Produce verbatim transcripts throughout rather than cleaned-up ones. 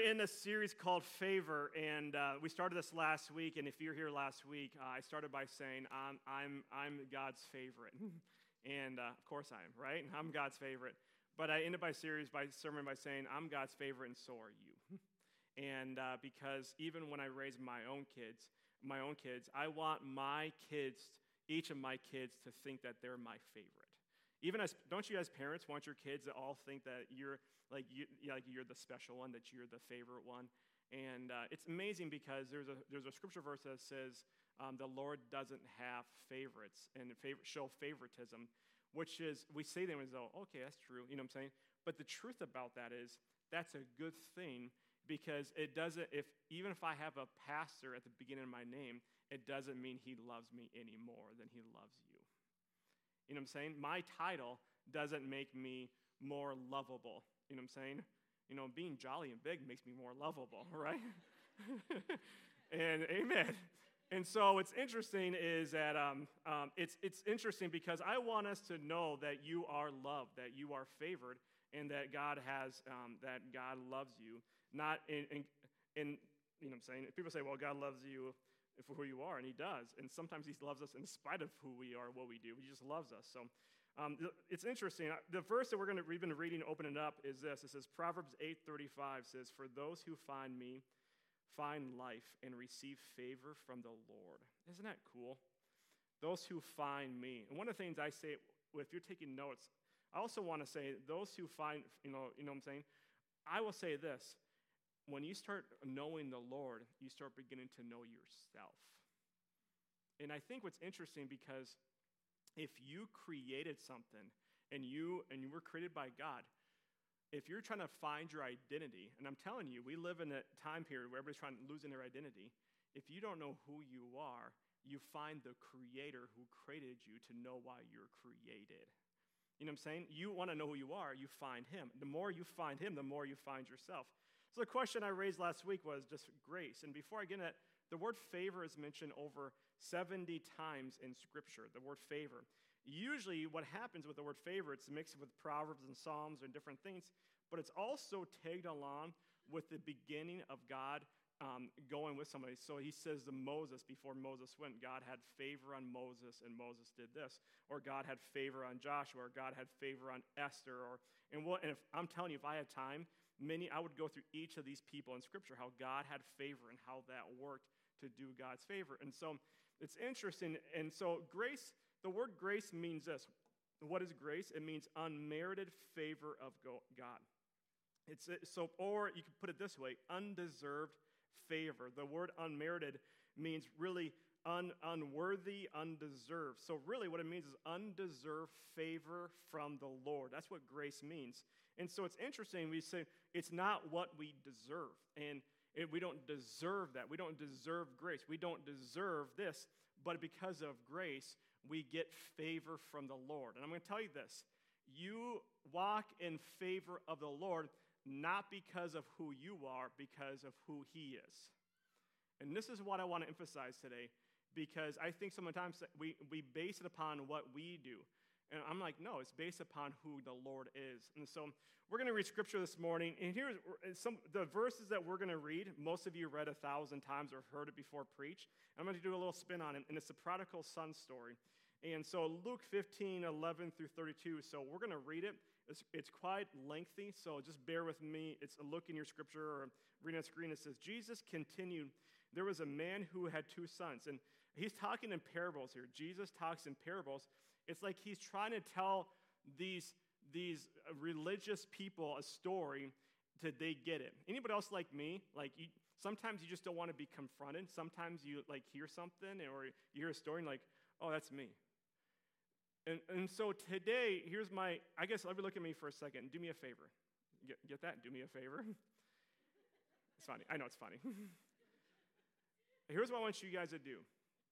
in a series called Favor, and uh, we started this last week. And if you're here last week, uh, I started by saying I'm I'm I'm God's favorite, and uh, of course I am, right? I'm God's favorite. But I ended my series by sermon by saying I'm God's favorite, and so are you. And uh, because even when I raise my own kids, my own kids, I want my kids, each of my kids, to think that they're my favorite. Even as, don't you as parents want your kids to all think that you're like you like you're the special one, that you're the favorite one? And uh, it's amazing because there's a there's a scripture verse that says um, the Lord doesn't have favorites and favor, show favoritism, which is we say them as though okay, that's true, you know what I'm saying? But the truth about that is that's a good thing because it doesn't. If even if I have a pastor at the beginning of my name, it doesn't mean he loves me any more than he loves you. You know what I'm saying? My title doesn't make me more lovable. You know what I'm saying? You know, being jolly and big makes me more lovable, right? And amen. And so what's interesting is that um, um, it's it's interesting because I want us to know that you are loved, that you are favored, and that God has um, that God loves you. Not in, in in you know what I'm saying? People say, well, God loves you for who you are, and he does. And sometimes he loves us in spite of who we are, what we do. He just loves us. So um, it's interesting. The verse that we're going to we've been reading, opening up, is this. It says, Proverbs eight thirty-five says, for those who find me find life and receive favor from the Lord. Isn't that cool? Those who find me. And one of the things I say, if you're taking notes, I also want to say, those who find, you know, you know what I'm saying? I will say this. When you start knowing the Lord, you start beginning to know yourself. And I think what's interesting because if you created something and you and you were created by God, if you're trying to find your identity, and I'm telling you, we live in a time period where everybody's trying losing their identity. If you don't know who you are, you find the Creator who created you to know why you're created. You know what I'm saying? You want to know who you are, you find him. The more you find him, the more you find yourself. So the question I raised last week was just grace. And before I get into that, the word favor is mentioned over seventy times in Scripture, the word favor. Usually what happens with the word favor, it's mixed with Proverbs and Psalms and different things, but it's also tagged along with the beginning of God um, going with somebody. So he says to Moses, before Moses went, God had favor on Moses, and Moses did this. Or God had favor on Joshua, or God had favor on Esther. Or And, what, and if I'm telling you, if I had time, many I would go through each of these people in Scripture, how God had favor and how that worked to do God's favor. And so it's interesting. And so grace, the word grace means this. What is grace? It means unmerited favor of God. It's so, or you could put it this way, undeserved favor. The word unmerited means really un, unworthy, undeserved. So really what it means is undeserved favor from the Lord. That's what grace means. And so it's interesting, we say it's not what we deserve. And it, we don't deserve that. We don't deserve grace. We don't deserve this. But because of grace, we get favor from the Lord. And I'm going to tell you this. You walk in favor of the Lord not because of who you are, because of who he is. And this is what I want to emphasize today, because I think sometimes we, we base it upon what we do. And I'm like, no, it's based upon who the Lord is. And so we're going to read Scripture this morning. And here's some the verses that we're going to read. Most of you read a thousand times or heard it before preach. I'm going to do a little spin on it, and it's the prodigal son story. And so Luke fifteen, eleven through thirty-two. So we're going to read it. It's, it's quite lengthy, so just bear with me. It's a look in your Scripture or reading on the screen. It says, Jesus continued, there was a man who had two sons. And he's talking in parables here. Jesus talks in parables. It's like he's trying to tell these, these religious people a story till they get it. Anybody else like me? Like you, sometimes you just don't want to be confronted. Sometimes you like hear something or you hear a story and like, oh, that's me. And, and so today, here's my, I guess let me look at me for a second. Do me a favor. Get, get that? Do me a favor. It's funny. I know it's funny. Here's what I want you guys to do.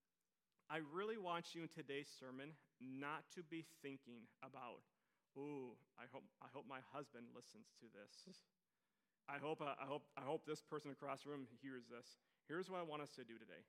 I really want you in today's sermon not to be thinking about, ooh, I hope I hope my husband listens to this. I hope uh, I hope I hope this person across the room hears this. Here's what I want us to do today.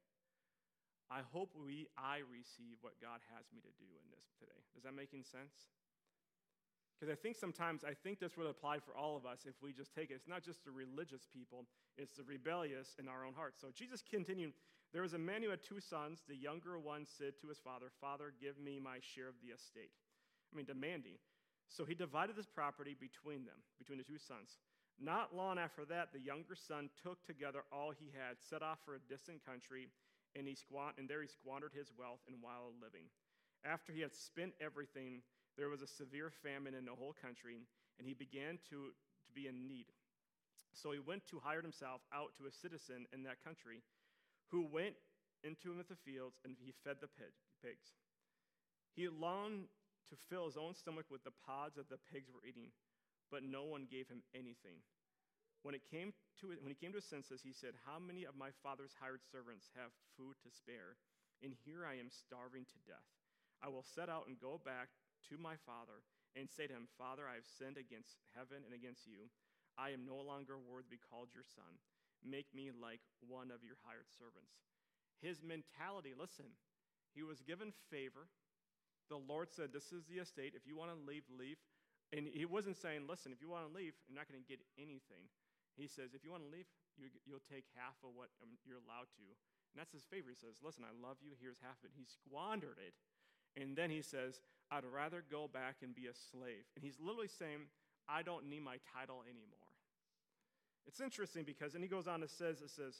I hope we I receive what God has me to do in this today. Does that make sense? Because I think sometimes, I think this would apply for all of us if we just take it. It's not just the religious people, it's the rebellious in our own hearts. So Jesus continued, there was a man who had two sons. The younger one said to his father, Father, give me my share of the estate. I mean, demanding. So he divided his property between them, between the two sons. Not long after that, the younger son took together all he had, set off for a distant country, and he squan- and there he squandered his wealth in wild living. After he had spent everything, there was a severe famine in the whole country, and he began to, to be in need. So he went to hire himself out to a citizen in that country, who went into him at the fields, and he fed the pigs. He longed to fill his own stomach with the pods that the pigs were eating, but no one gave him anything. When it came to when he came to his senses, he said, how many of my father's hired servants have food to spare? And here I am starving to death. I will set out and go back to my father and say to him, Father, I have sinned against heaven and against you. I am no longer worthy to be called your son. Make me like one of your hired servants. His mentality, listen, he was given favor. The Lord said, this is the estate. If you want to leave, leave. And he wasn't saying, listen, if you want to leave, you're not going to get anything. He says, if you want to leave, you, you'll take half of what um, you're allowed to. And that's his favor. He says, listen, I love you. Here's half of it. He squandered it. And then he says, I'd rather go back and be a slave. And he's literally saying, I don't need my title anymore. It's interesting because, and he goes on and says, it says,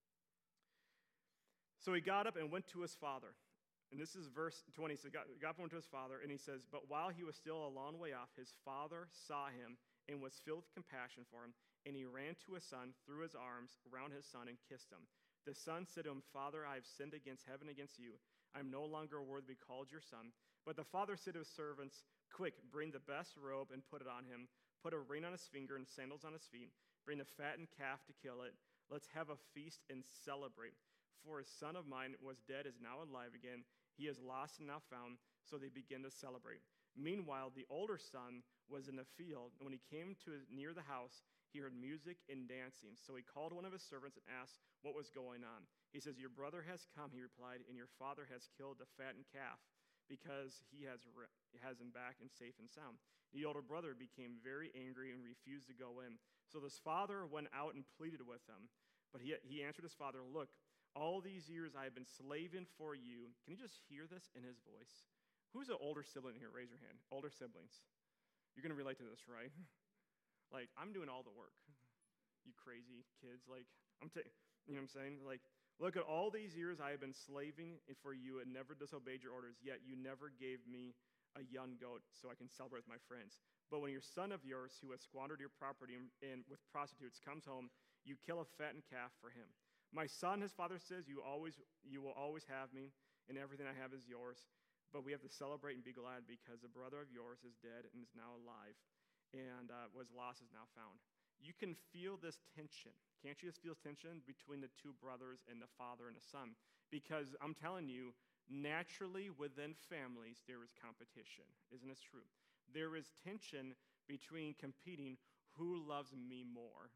so he got up and went to his father. And this is verse twenty. So he got, got up to his father, and he says, but while he was still a long way off, his father saw him and was filled with compassion for him. And he ran to his son, threw his arms around his son, and kissed him. The son said to him, Father, I have sinned against heaven and against you. I am no longer worthy to be called your son. But the father said to his servants, quick, bring the best robe and put it on him. Put a ring on his finger and sandals on his feet. Bring the fattened calf to kill it. Let's have a feast and celebrate. For a son of mine was dead, is now alive again. He is lost and now found. So they begin to celebrate. Meanwhile, the older son was in the field, and when he came to near the house, he heard music and dancing. So he called one of his servants and asked what was going on. He says, your brother has come, he replied, and your father has killed the fattened calf because he has, re- has him back and safe and sound. The older brother became very angry and refused to go in. So his father went out and pleaded with him. But he, he answered his father, look, all these years I have been slaving for you. Can you just hear this in his voice? Who's an older sibling here? Raise your hand. Older siblings. You're going to relate to this, right? Like, I'm doing all the work. You crazy kids. Like, I'm taking, you know what I'm saying? Like, look, at all these years I have been slaving for you and never disobeyed your orders, yet you never gave me a young goat so I can celebrate with my friends. But when your son of yours, who has squandered your property in, in, with prostitutes, comes home, you kill a fattened calf for him. My son, his father says, you always, you will always have me, and everything I have is yours. But we have to celebrate and be glad because the brother of yours is dead and is now alive, and uh, was lost is now found. You can feel this tension. Can't you just feel tension between the two brothers and the father and the son? Because I'm telling you, naturally within families, there is competition. Isn't this true? There is tension between competing who loves me more.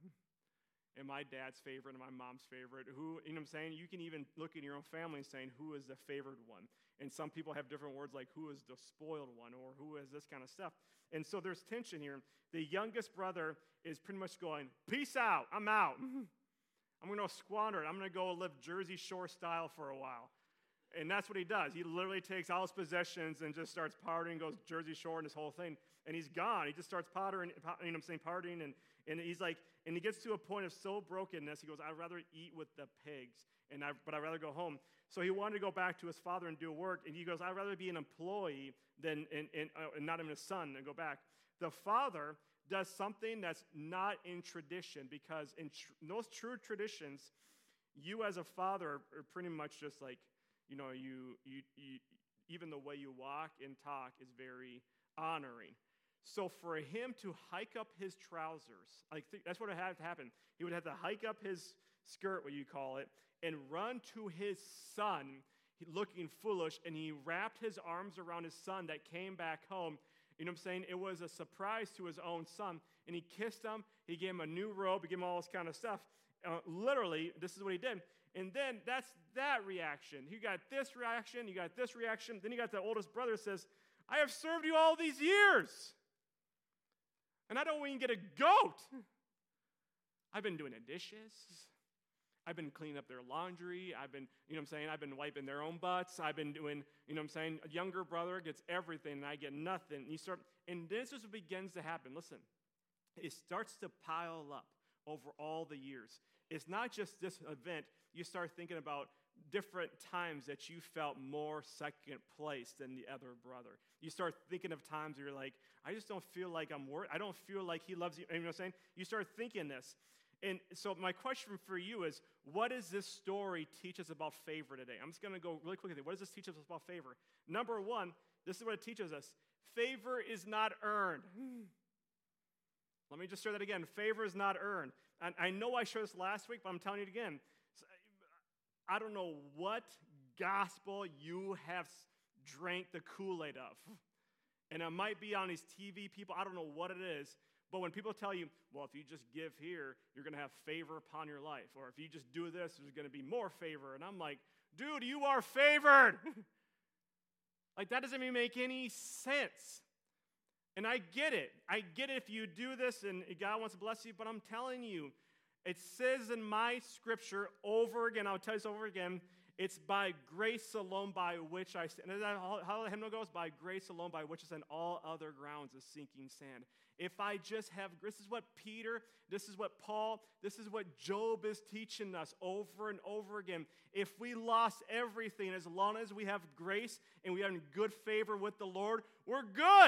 And my dad's favorite and my mom's favorite. Who, you know what I'm saying? You can even look in your own family and saying, who is the favored one? And some people have different words like, who is the spoiled one? Or who is this kind of stuff? And so there's tension here. The youngest brother is pretty much going, peace out, I'm out. I'm going to squander it. I'm going to go live Jersey Shore style for a while. And that's what he does. He literally takes all his possessions and just starts partying, goes Jersey Shore and this whole thing. And he's gone. He just starts partying, you know what I'm saying, partying. And, and he's like, and he gets to a point of so brokenness, he goes, I'd rather eat with the pigs, and I, but I'd rather go home. So he wanted to go back to his father and do work. And he goes, I'd rather be an employee than and, and, uh, and not even a son and go back. The father does something that's not in tradition, because in tr- those true traditions, you as a father are, are pretty much just like, you know, you, you, you, even the way you walk and talk is very honoring. So for him to hike up his trousers, like th- that's what would have to happen. He would have to hike up his skirt, what you call it, and run to his son looking foolish, and he wrapped his arms around his son that came back home. You know what I'm saying? It was a surprise to his own son, and he kissed him. He gave him a new robe. He gave him all this kind of stuff. Uh, literally, this is what he did. And then that's that reaction. You got this reaction. You got this reaction. Then you got the oldest brother says, I have served you all these years. And I don't even get a goat. I've been doing the dishes. I've been cleaning up their laundry. I've been, you know what I'm saying, I've been wiping their own butts. I've been doing, you know what I'm saying, a younger brother gets everything and I get nothing. And you start, and this is what begins to happen. Listen, it starts to pile up over all the years. It's not just this event. You start thinking about different times that you felt more second place than the other brother. You start thinking of times where you're like, I just don't feel like I'm worth, I don't feel like he loves you. You know what I'm saying? You start thinking this. And so my question for you is, what does this story teach us about favor today? I'm just going to go really quickly. What does this teach us about favor? Number one, this is what it teaches us. Favor is not earned. Let me just share that again. Favor is not earned. And I know I shared this last week, but I'm telling you it again. I don't know what gospel you have drank the Kool-Aid of. And it might be on these T V people. I don't know what it is. But when people tell you, well, if you just give here, you're going to have favor upon your life. Or if you just do this, there's going to be more favor. And I'm like, dude, you are favored. Like, that doesn't even make any sense. And I get it. I get it if you do this and God wants to bless you. But I'm telling you, it says in my scripture over again, I'll tell you this over again, it's by grace alone by which I stand. And that how the hymn goes? By grace alone by which I stand, all other grounds is sinking sand. If I just have, this is what Peter, this is what Paul, this is what Job is teaching us over and over again. If we lost everything, as long as we have grace and we are in good favor with the Lord, we're good.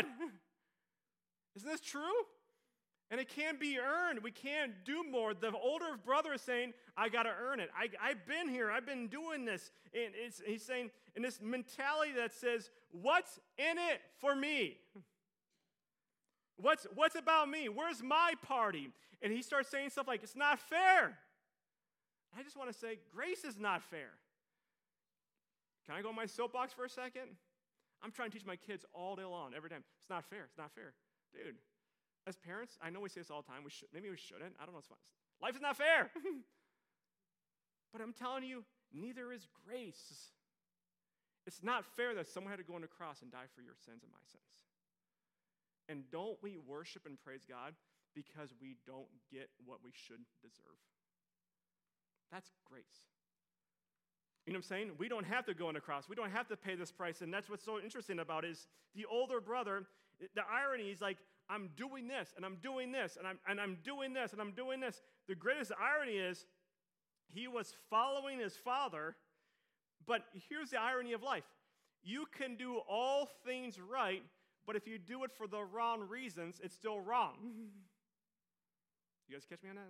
Isn't this true? And it can't be earned. We can't do more. The older brother is saying, I got to earn it. I, I've been here. I've been doing this. And it's, he's saying, in this mentality that says, what's in it for me? What's, what's about me? Where's my party? And he starts saying stuff like, it's not fair. I just want to say, grace is not fair. Can I go on my soapbox for a second? I'm trying to teach my kids all day long, every time. It's not fair. It's not fair. Dude. As parents, I know we say this all the time. We should, maybe we shouldn't. I don't know. It's fine. Life is not fair. But I'm telling you, neither is grace. It's not fair that someone had to go on the cross and die for your sins and my sins. And don't we worship and praise God because we don't get what we should deserve? That's grace. You know what I'm saying? We don't have to go on the cross. We don't have to pay this price. And that's what's so interesting about it is the older brother, the irony is like, I'm doing this, and I'm doing this, and I'm, and I'm doing this, and I'm doing this. The greatest irony is he was following his father, but here's the irony of life. You can do all things right, but if you do it for the wrong reasons, it's still wrong. You guys catch me on that?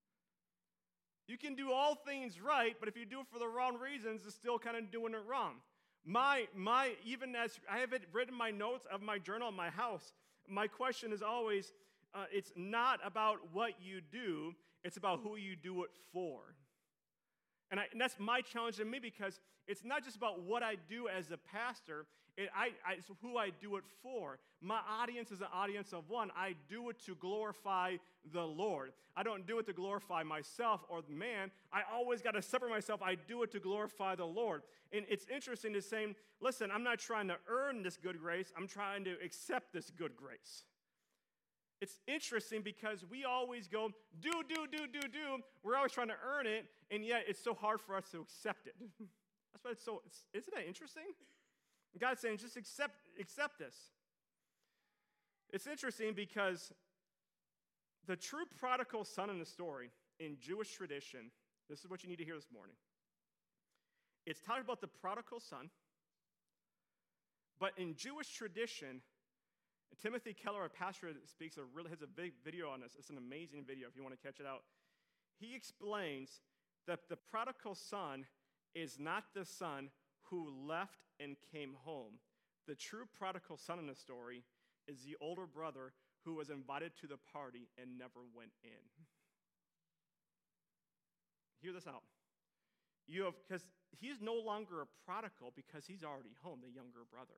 You can do all things right, but if you do it for the wrong reasons, it's still kind of doing it wrong. My, my, even as I have it written in my notes of my journal in my house, my question is always, uh, it's not about what you do, it's about who you do it for. And, I, and that's my challenge to me because it's not just about what I do as a pastor, it, I, I, it's who I do it for. My audience is an audience of one. I do it to glorify the Lord. I don't do it to glorify myself or man. I always got to separate myself. I do it to glorify the Lord. And it's interesting to say, listen, I'm not trying to earn this good grace. I'm trying to accept this good grace. It's interesting because we always go, do, do, do, do, do. We're always trying to earn it, and yet it's so hard for us to accept it. That's why it's so, it's, isn't that interesting? God's saying, just accept, accept this. It's interesting because the true prodigal son in the story, in Jewish tradition, this is what you need to hear this morning. It's talking about the prodigal son, but in Jewish tradition, Timothy Keller, a pastor, speaks a really has a big video on this. It's an amazing video if you want to catch it out. He explains that the prodigal son is not the son who left and came home. The true prodigal son in the story is the older brother who was invited to the party and never went in. Hear this out. You have, because he's no longer a prodigal because he's already home, the younger brother.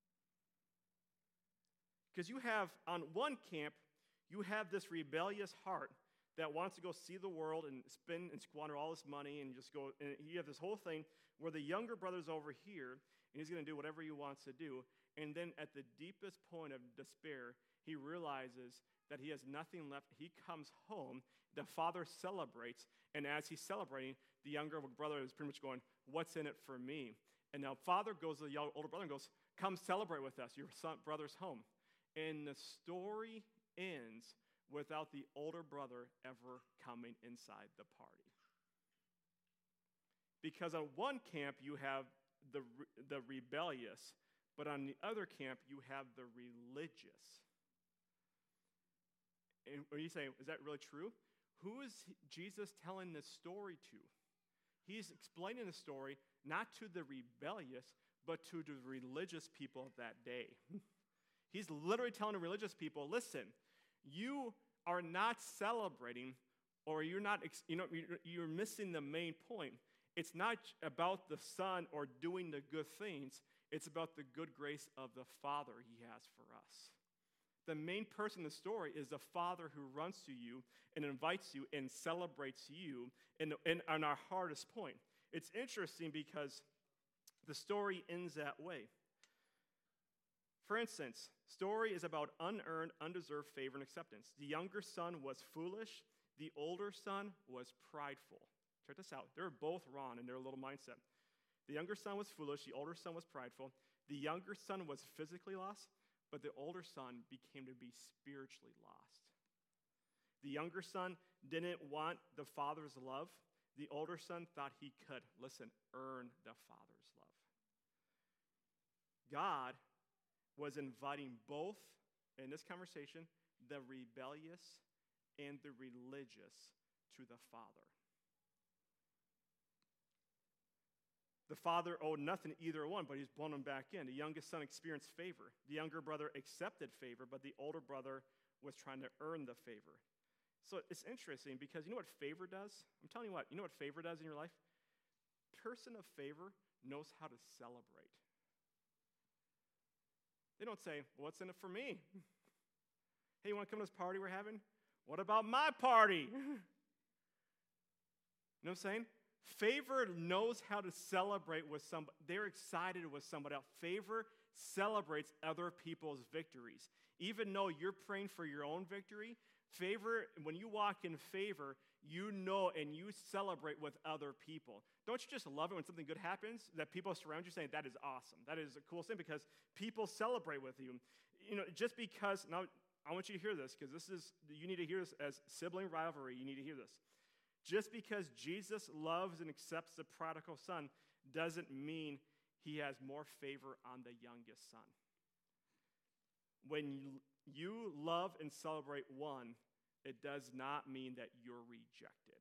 Because you have, on one camp, you have this rebellious heart that wants to go see the world and spend and squander all this money and just go, and you have this whole thing where the younger brother's over here, and he's going to do whatever he wants to do. And then at the deepest point of despair, he realizes that he has nothing left. He comes home. The father celebrates. And as he's celebrating, the younger brother is pretty much going, what's in it for me? And now father goes to the older brother and goes, come celebrate with us. Your son, brother's home. And the story ends without the older brother ever coming inside the party. Because on one camp, you have the, the rebellious, but on the other camp, you have the religious. And are you saying, is that really true? Who is Jesus telling this story to? He's explaining the story not to the rebellious, but to the religious people of that day. He's literally telling the religious people, listen, you are not celebrating, or you're not, you know, you're missing the main point. It's not about the son or doing the good things. It's about the good grace of the Father he has for us. The main person in the story is the Father who runs to you and invites you and celebrates you in, in, on our hardest point. It's interesting because the story ends that way. For instance, story is about unearned, undeserved favor and acceptance. The younger son was foolish. The older son was prideful. Check this out. They're both wrong in their little mindset. The younger son was foolish. The older son was prideful. The younger son was physically lost, but the older son became to be spiritually lost. The younger son didn't want the father's love. The older son thought he could, listen, earn the father's love. God was inviting both, in this conversation, the rebellious and the religious to the Father. The father owed nothing to either one, but he's blown them back in. The youngest son experienced favor. The younger brother accepted favor, but the older brother was trying to earn the favor. So it's interesting because you know what favor does? I'm telling you what, you know what favor does in your life? Person of favor knows how to celebrate. They don't say, well, what's in it for me? Hey, you want to come to this party we're having? What about my party? You know what I'm saying? Favor knows how to celebrate with somebody. They're excited with somebody else. Favor celebrates other people's victories. Even though you're praying for your own victory, favor, when you walk in favor, you know and you celebrate with other people. Don't you just love it when something good happens, that people surround you saying, that is awesome. That is a cool thing because people celebrate with you. You know, just because, now I want you to hear this because this is, you need to hear this as sibling rivalry. You need to hear this. Just because Jesus loves and accepts the prodigal son doesn't mean he has more favor on the youngest son. When you, you love and celebrate one, it does not mean that you're rejected.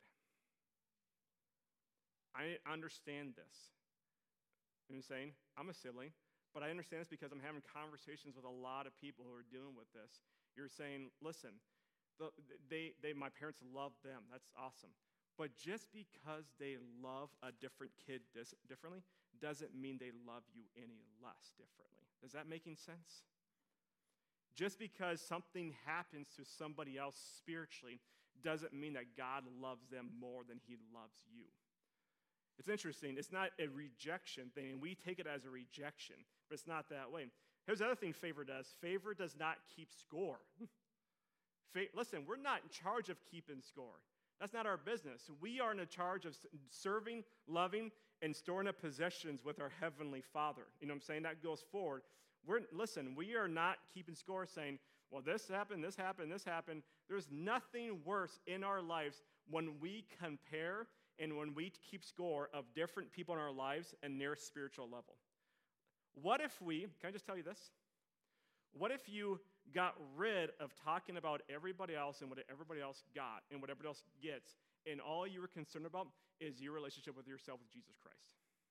I understand this. You know what I'm saying? I'm a sibling, but I understand this because I'm having conversations with a lot of people who are dealing with this. You're saying, listen, the, they, they, my parents love them. That's awesome. But just because they love a different kid dis- differently doesn't mean they love you any less differently. Is that making sense? Just because something happens to somebody else spiritually doesn't mean that God loves them more than he loves you. It's interesting. It's not a rejection thing, and we take it as a rejection, but it's not that way. Here's the other thing favor does. Favor does not keep score. Fa- Listen, we're not in charge of keeping score. That's not our business. We are in charge of serving, loving, and storing up possessions with our Heavenly Father. You know what I'm saying? That goes forward. We're, listen, we are not keeping score saying, well, this happened, this happened, this happened. There's nothing worse in our lives when we compare and when we keep score of different people in our lives and their spiritual level. What if we, can I just tell you this? What if you got rid of talking about everybody else and what everybody else got and what everybody else gets, and all you were concerned about is your relationship with yourself with Jesus Christ?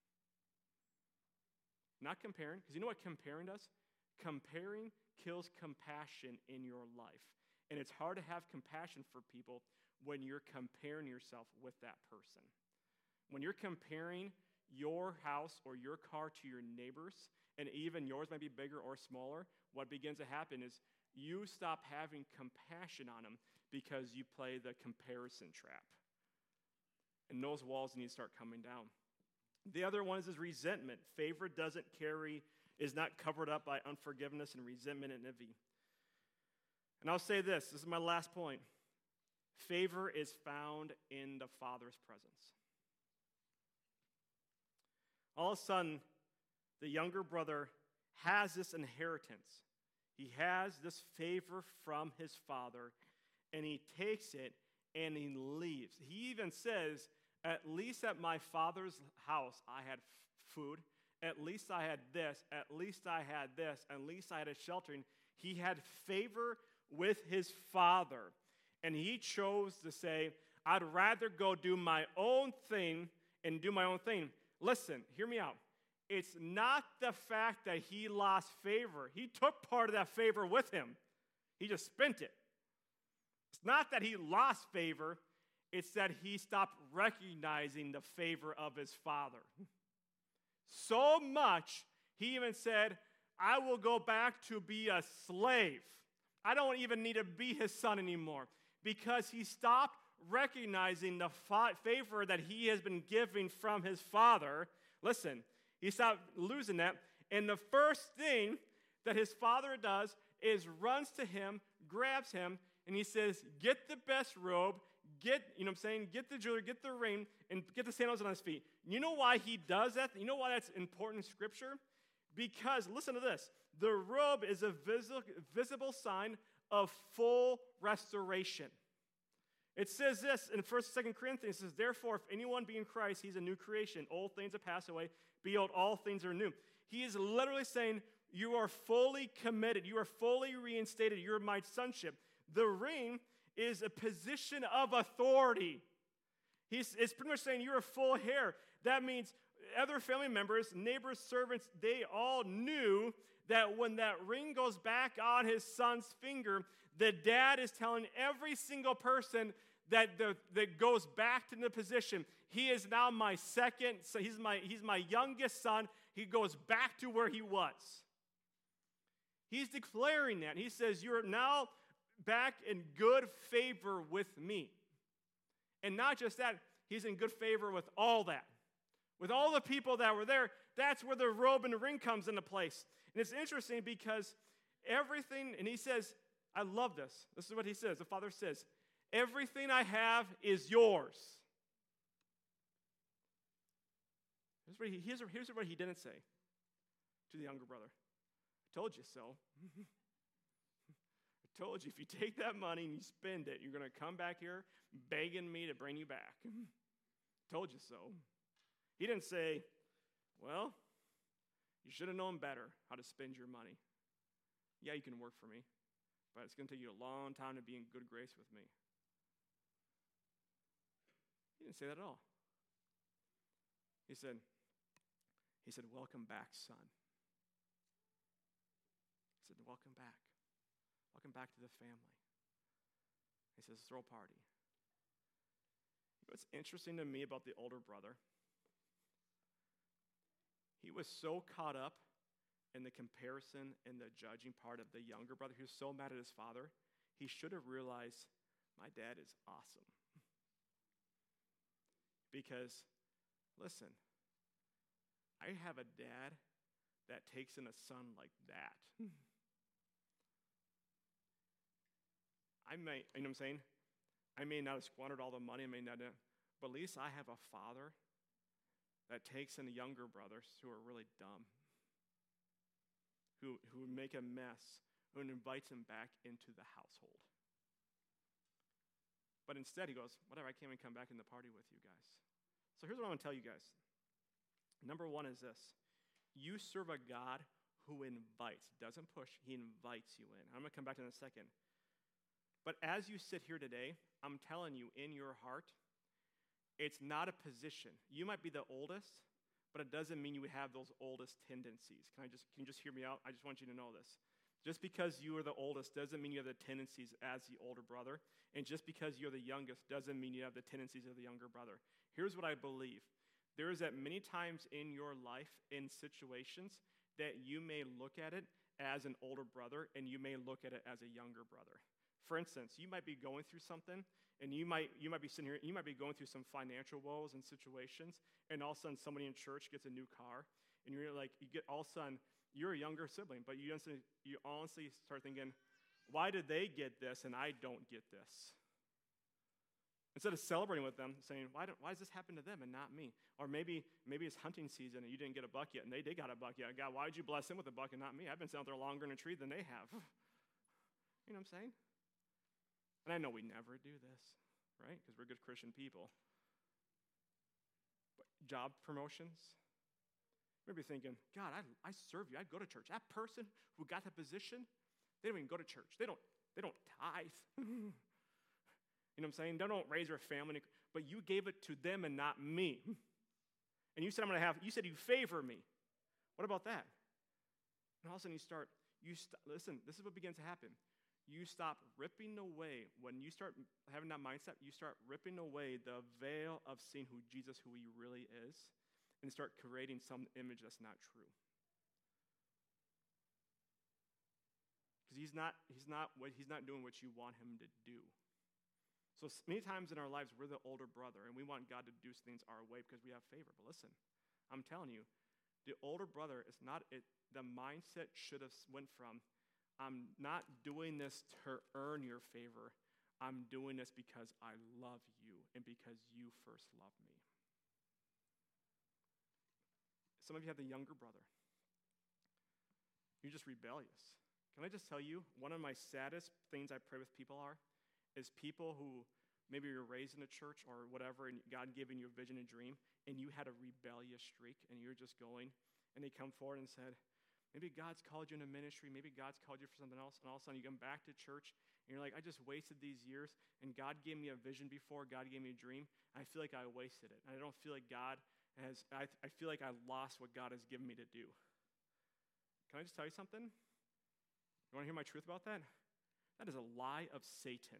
Not comparing, because you know what comparing does? Comparing kills compassion in your life. And it's hard to have compassion for people when you're comparing yourself with that person. When you're comparing your house or your car to your neighbor's, and even yours might be bigger or smaller, what begins to happen is you stop having compassion on them because you play the comparison trap. And those walls need to start coming down. The other one is, is resentment. Favor doesn't carry, is not covered up by unforgiveness and resentment and envy. And I'll say this, this is my last point. Favor is found in the Father's presence. All of a sudden, the younger brother has this inheritance. He has this favor from his father, and he takes it and he leaves. He even says, at least at my father's house I had f- food. At least I had this. At least I had this. At least I had a sheltering. He had favor with his father. And he chose to say, I'd rather go do my own thing and do my own thing. Listen, hear me out. It's not the fact that he lost favor. He took part of that favor with him. He just spent it. It's not that he lost favor. It's that he stopped recognizing the favor of his father. So much, he even said, I will go back to be a slave. I don't even need to be his son anymore. Because he stopped recognizing the fa- favor that he has been giving from his father. Listen, he stopped losing that. And the first thing that his father does is runs to him, grabs him, and he says, get the best robe, get, you know what I'm saying, get the jewelry, get the ring, and get the sandals on his feet. You know why he does that? You know why that's important in Scripture? Because, listen to this, the robe is a visi- visible sign of full restoration. It says this in First and Second Corinthians, it says, therefore, if anyone be in Christ, he's a new creation. Old things have passed away. Behold, all things are new. He is literally saying, you are fully committed. You are fully reinstated. You're my sonship. The ring is a position of authority. He's it's pretty much saying you're a full heir. That means other family members, neighbors, servants, they all knew that when that ring goes back on his son's finger, the dad is telling every single person that the, that goes back to the position, he is now my second, so he's my, he's my youngest son. He goes back to where he was. He's declaring that. He says, you're now back in good favor with me. And not just that, he's in good favor with all that. With all the people that were there, that's where the robe and the ring comes into place. And it's interesting because everything, and he says, I love this. This is what he says. The Father says, everything I have is yours. Here's what he, here's, here's what he didn't say to the younger brother. I told you so. I told you, if you take that money and you spend it, you're going to come back here begging me to bring you back. Told you so. He didn't say, well, you should have known better how to spend your money. Yeah, you can work for me, but it's going to take you a long time to be in good grace with me. He didn't say that at all. He said, he said, welcome back, son. He said, welcome back. Welcome back to the family. He says, throw a party. What's interesting to me about the older brother, he was so caught up in the comparison and the judging part of the younger brother. He was so mad at his father. He should have realized, my dad is awesome. Because, listen, I have a dad that takes in a son like that. I may, you know what I'm saying? I may not have squandered all the money, I may not have, but at least I have a father that takes in the younger brothers who are really dumb, who, who make a mess, who invites him back into the household. But instead he goes, whatever, I can't even come back in the party with you guys. So here's what I want to tell you guys. Number one is this. You serve a God who invites, doesn't push, he invites you in. I'm going to come back to that in a second. But as you sit here today, I'm telling you, in your heart, it's not a position. You might be the oldest, but it doesn't mean you have those oldest tendencies. Can I just, can you just hear me out? I just want you to know this. Just because you are the oldest doesn't mean you have the tendencies as the older brother. And just because you're the youngest doesn't mean you have the tendencies of the younger brother. Here's what I believe. There is that many times in your life, in situations, that you may look at it as an older brother and you may look at it as a younger brother. For instance, you might be going through something And you might you might be sitting here, you might be going through some financial woes and situations, and all of a sudden somebody in church gets a new car, and you're like, you get all of a sudden, you're a younger sibling, but you honestly, you honestly start thinking, why did they get this and I don't get this? Instead of celebrating with them, saying, why, don't, why does this happen to them and not me? Or maybe maybe it's hunting season and you didn't get a buck yet, and they did got a buck yet. God, why did you bless them with a buck and not me? I've been sitting out there longer in a tree than they have. You know what I'm saying? And I know we never do this, right? Because we're good Christian people. But job promotions, maybe thinking, God, I, I serve you. I'd go to church. That person who got that position, they don't even go to church. They don't, they don't tithe. You know what I'm saying? They don't raise their family, but you gave it to them and not me. And you said I'm going to have, you said you favor me. What about that? And all of a sudden you start, you st- listen, this is what begins to happen. You stop ripping away, when you start having that mindset, you start ripping away the veil of seeing who Jesus, who he really is, and start creating some image that's not true. Because he's not, he's not what he's not doing what you want him to do. So many times in our lives, we're the older brother, and we want God to do things our way because we have favor. But listen, I'm telling you, the older brother is not, it, the mindset should have went from, I'm not doing this to earn your favor. I'm doing this because I love you and because you first loved me. Some of you have the younger brother. You're just rebellious. Can I just tell you, one of my saddest things I pray with people are, is people who maybe you're raised in a church or whatever, and God giving you a vision and dream, and you had a rebellious streak, and you're just going, and they come forward and said, maybe God's called you into ministry, maybe God's called you for something else, and all of a sudden you come back to church, and you're like, I just wasted these years, and God gave me a vision before, God gave me a dream, and I feel like I wasted it. And I don't feel like God has, I, I feel like I lost what God has given me to do. Can I just tell you something? You want to hear my truth about that? That is a lie of Satan.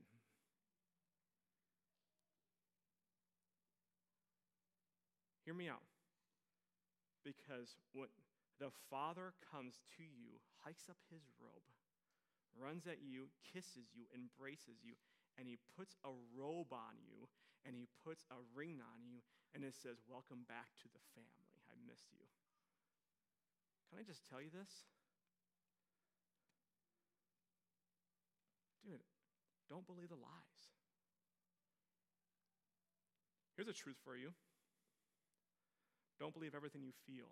Hear me out. Because when the Father comes to you, hikes up his robe, runs at you, kisses you, embraces you, and he puts a robe on you, and he puts a ring on you, and it says, welcome back to the family. I miss you. Can I just tell you this? Dude, don't believe the lies. Here's a truth for you. Don't believe everything you feel.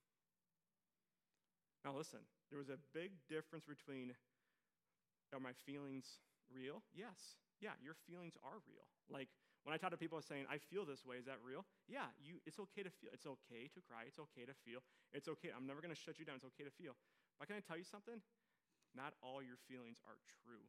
Now listen, there was a big difference between, are my feelings real? Yes. Yeah, your feelings are real. Like, when I talk to people saying, I feel this way, is that real? Yeah, you. It's okay to feel. It's okay to cry. It's okay to feel. It's okay. I'm never going to shut you down. It's okay to feel. But can I tell you something? Not all your feelings are true.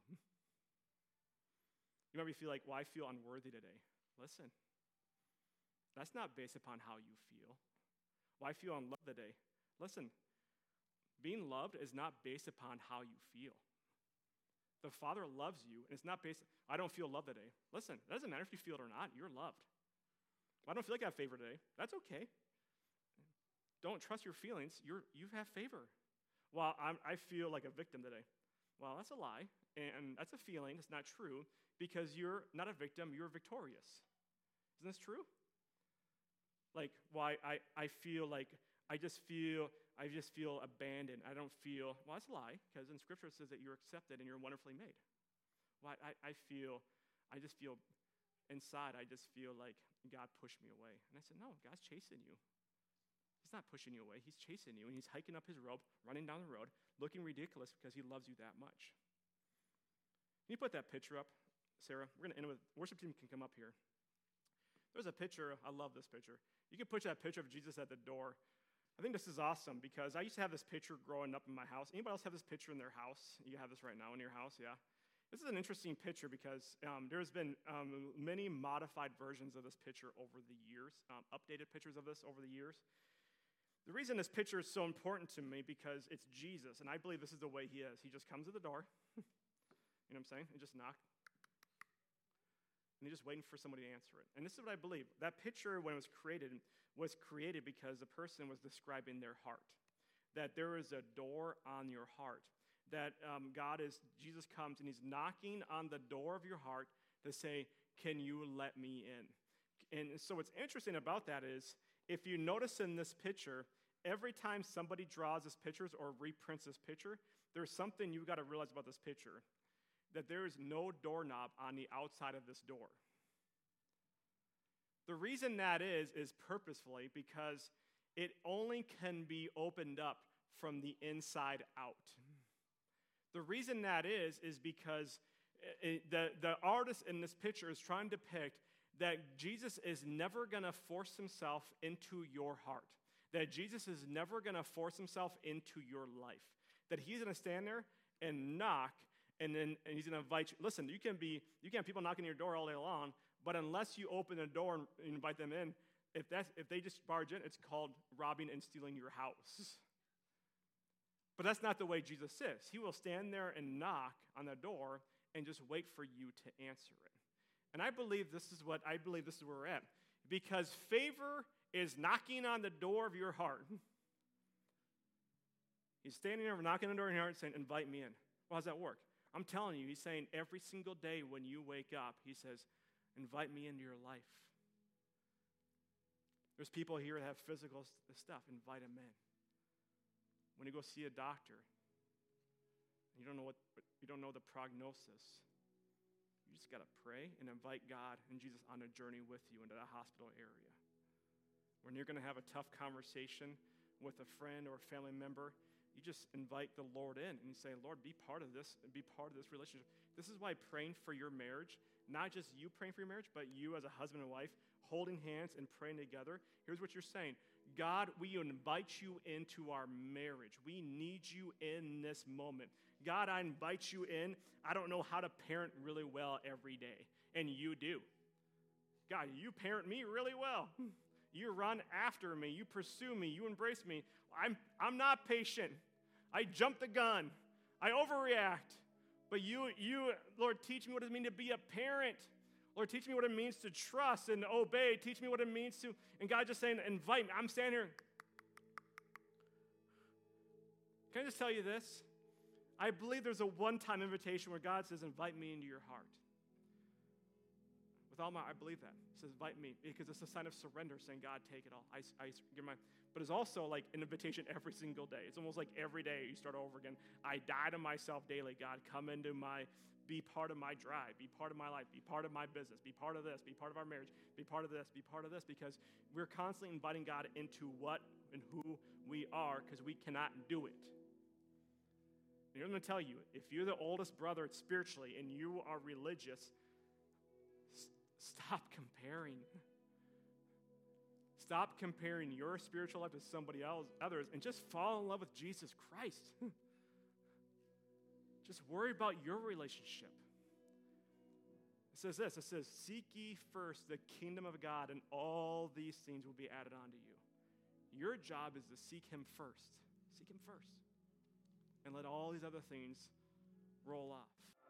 You might feel like, well, I feel unworthy today. Listen, that's not based upon how you feel. Well, I feel unloved today. Listen, being loved is not based upon how you feel. The Father loves you, and it's not based, I don't feel love today. Listen, it doesn't matter if you feel it or not, you're loved. I don't feel like I have favor today. That's okay. Don't trust your feelings. You're, you have favor. Well, I'm, I feel like a victim today. Well, that's a lie, and that's a feeling. It's not true, because you're not a victim, you're victorious. Isn't this true? Like, why well, I, I feel like, I just feel, I just feel abandoned. I don't feel, well, that's a lie, because in Scripture it says that you're accepted and you're wonderfully made. Well, I, I feel, I just feel, inside, I just feel like God pushed me away. And I said, no, God's chasing you. He's not pushing you away. He's chasing you, and he's hiking up his robe, running down the road, looking ridiculous because he loves you that much. Can you put that picture up, Sarah? We're going to end with, worship team can come up here. There's a picture, I love this picture. You can put that picture of Jesus at the door. I think this is awesome because I used to have this picture growing up in my house. Anybody else have this picture in their house? You have this right now in your house, yeah? This is an interesting picture because um, there's been um, many modified versions of this picture over the years, um, updated pictures of this over the years. The reason this picture is so important to me because it's Jesus, and I believe this is the way he is. He just comes to the door, you know what I'm saying? He just knocks. And he's just waiting for somebody to answer it. And this is what I believe. That picture, when it was created, was created because the person was describing their heart. That there is a door on your heart. That um, God is, Jesus comes and he's knocking on the door of your heart to say, can you let me in? And so what's interesting about that is, if you notice in this picture, every time somebody draws this picture or reprints this picture, there's something you've got to realize about this picture, that there is no doorknob on the outside of this door. The reason that is, is purposefully because it only can be opened up from the inside out. The reason that is, is because it, the, the artist in this picture is trying to depict that Jesus is never going to force himself into your heart. That Jesus is never going to force himself into your life. That he's going to stand there and knock, and then and he's going to invite you. Listen, you can be you can have people knocking on your door all day long, but unless you open the door and invite them in, if that's if they just barge in, it's called robbing and stealing your house. But that's not the way Jesus is. He will stand there and knock on the door and just wait for you to answer it. And I believe this is what I believe this is where we're at. Because favor is knocking on the door of your heart. He's standing there knocking on the door of your heart saying, invite me in. Well, how does that work? I'm telling you, he's saying every single day when you wake up, he says, invite me into your life. There's people here that have physical stuff. Invite them in. When you go see a doctor, you don't know what you don't know the prognosis. You just got to pray and invite God and Jesus on a journey with you into the hospital area. When you're going to have a tough conversation with a friend or a family member, you just invite the Lord in and you say, Lord, be part of this and be part of this relationship. This is why praying for your marriage, not just you praying for your marriage, but you as a husband and wife holding hands and praying together. Here's what you're saying. God, we invite you into our marriage. We need you in this moment. God, I invite you in. I don't know how to parent really well every day, and you do. God, you parent me really well. You run after me. You pursue me. You embrace me. I'm, I'm not patient. I jump the gun. I overreact. But you, you, Lord, teach me what it means to be a parent. Lord, teach me what it means to trust and obey. Teach me what it means to, and God just saying, invite me. I'm standing here. Can I just tell you this? I believe there's a one-time invitation where God says, invite me into your heart. With all my, I believe that. He says, invite me, because it's a sign of surrender, saying, God, take it all. I, I give my, but it's also like an invitation every single day. It's almost like every day you start over again. I die to myself daily. God, come into my, be part of my drive, be part of my life, be part of my business, be part of this, be part of our marriage, be part of this, be part of this, because we're constantly inviting God into what and who we are, because we cannot do it. And I'm going to tell you, if you're the oldest brother spiritually and you are religious, stop comparing. Stop comparing your spiritual life to somebody else, others, and just fall in love with Jesus Christ. Just worry about your relationship. It says this, it says, seek ye first the kingdom of God, and all these things will be added onto you. Your job is to seek him first. Seek him first. And let all these other things roll off.